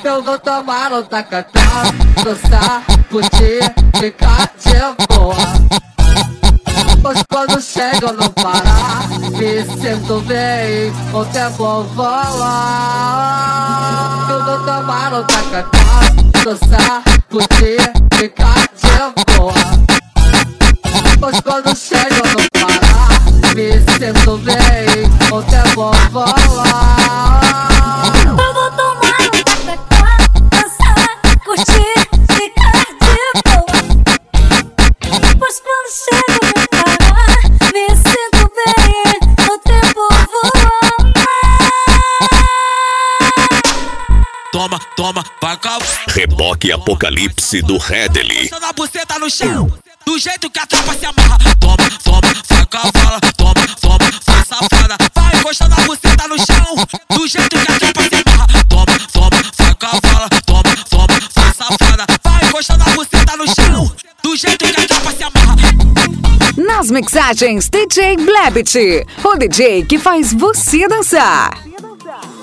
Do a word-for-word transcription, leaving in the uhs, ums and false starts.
Eu vou tomar no tacatá, dançar, curtir, ficar de boa. Pois quando chego eu não parar, me sinto bem, o tempo voa. Eu vou tomar no tacatá, dançar, curtir, ficar de boa. Pois quando chego eu não parar, me sinto bem, o tempo voa. Eu vou tomar no tacacá, dançar, curtir, ficar de boa. Pois quando chego eu não parar, me sinto bem, o tempo voa. Toma, toma, vai calma. Reboque Apocalipse do Redley. Deixando a buceta no chão, do jeito que a tropa se amarra. Toma, toma, vai cavala. Toma, toma, vai safada. Vai encostando a buceta no chão, do jeito que a tropa se amarra. Toma, toma, vai cavala. Toma, toma, vai safada. Vai encostando a buceta no chão, do jeito que a tropa se amarra. Nas mixagens D J Blebit, o D J que faz você dançar.